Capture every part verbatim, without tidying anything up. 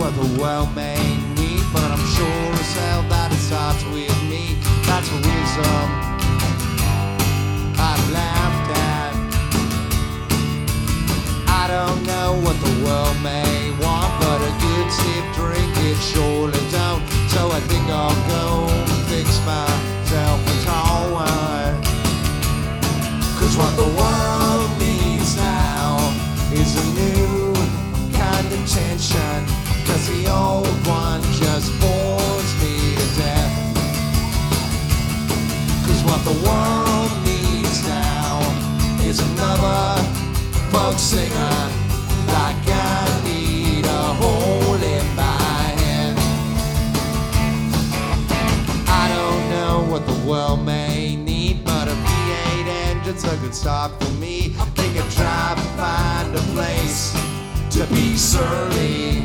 what the world may need, but I'm sure as hell that it starts with me. That's a wisdom I've laughed at. I don't know what the world may want, but a good stiff drink it surely don't. So I think I'll go fix myself a tall one. Cause what the world needs now is a new kind of tension, cause the old one just bores me to death. Cause what the world needs now is another folk singer, like I need a hole in my head. I don't know what the world may need, but a V eight engine's a good start for me. I think I'd try to find a place to be surly.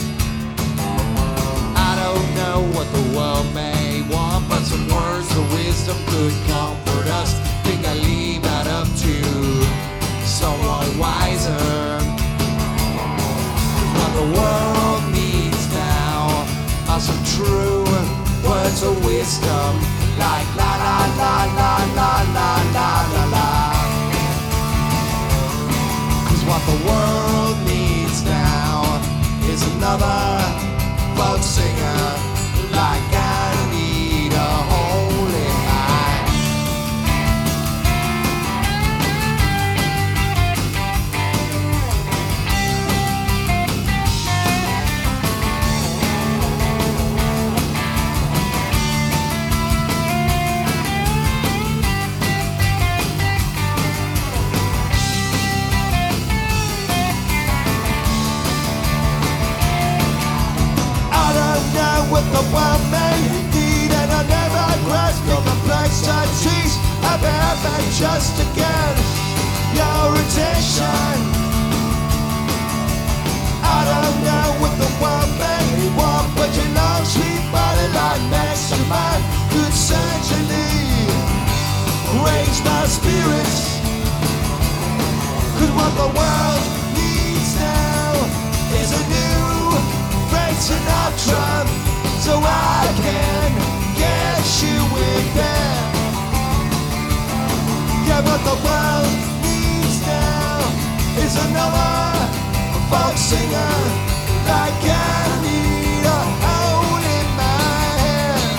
I don't know what the world may want, but some words of wisdom could comfort us. Think I leave that up to someone wiser. What the world needs now are some true words of wisdom, like la la la la la la la la la. Cause what the world needs now is another folk singer, like I need a hole in my. What the world may need, and I never grasp your complexities. I've ever just again your attention. I don't know what the world may want, but your long sweet body like next to mine could certainly raise my spirits. Cause what the world needs now is a new Frank Sinatra, so I can get you with them. Yeah, what the world needs now is another folk singer, like I need a hole in my hand.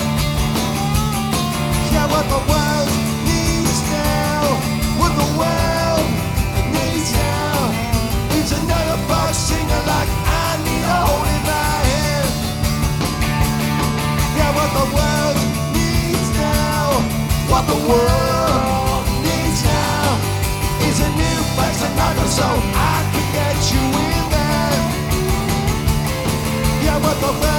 Yeah, what the world needs now, what the world needs now is another folk singer, like I need a hole in my hand. What the world needs now, what the world needs now is a new place and I so I can get you in there. Yeah, what the world